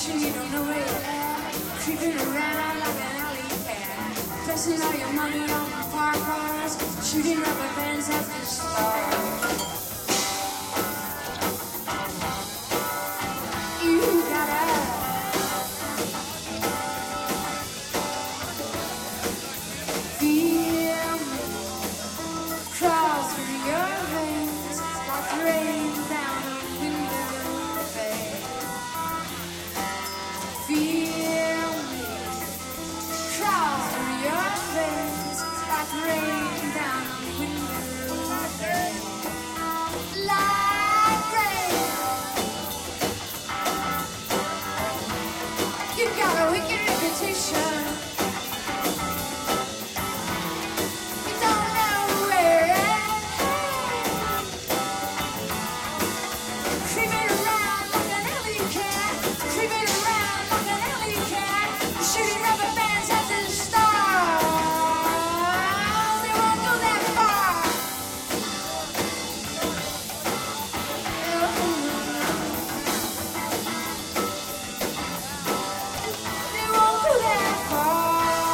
sure you don't know where you're at. Creeping around like an alley cat. Pressing all your money on the park cars. Shooting rubber bands at the stars. You gotta feel me crawl through your veins like rain down a window pane. Feel me crawl through your veins like rain down a window pane. Like rain. You got a wicked reputation. You don't know where it is. Creeping around like an alley cat. Creeping around like an alley cat. Shooting rubber bands at the stars. They won't go that far. They won't go that far.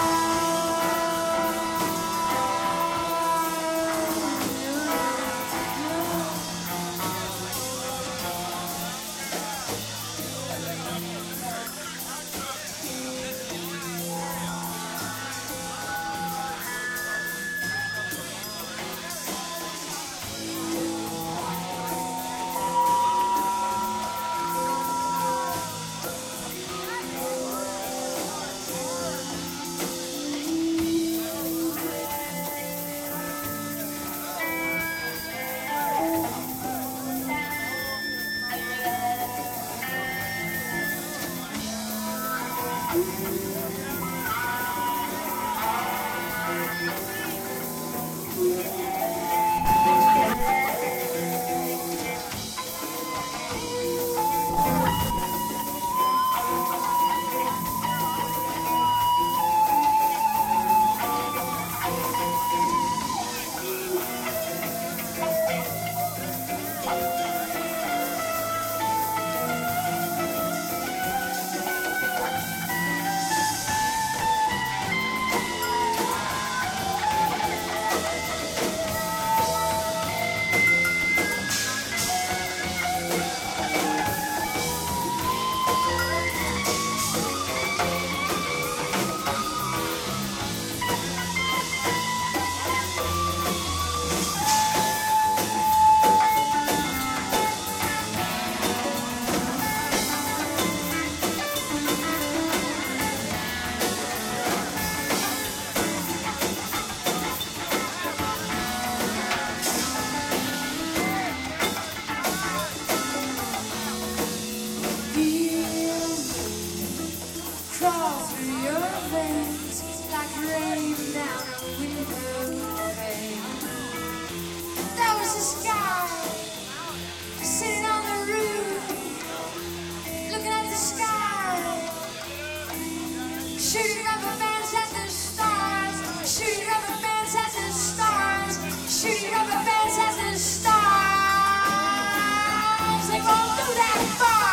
Crawl through your veins like rain down a window pane. That was the sky, sitting on the roof, looking at the sky, shooting rubber bands at the stars, shooting rubber bands at the stars, shooting rubber bands at the stars. They won't go that far.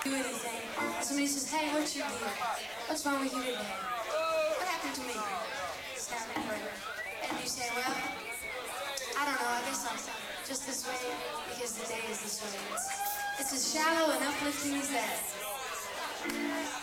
do anything. Somebody says, hey, what's your deal? What's wrong with you today? What happened to me? It's happened for you. And you say, well, I don't know, I guess I'm just this way because the day is this way. It's as shallow and uplifting as that.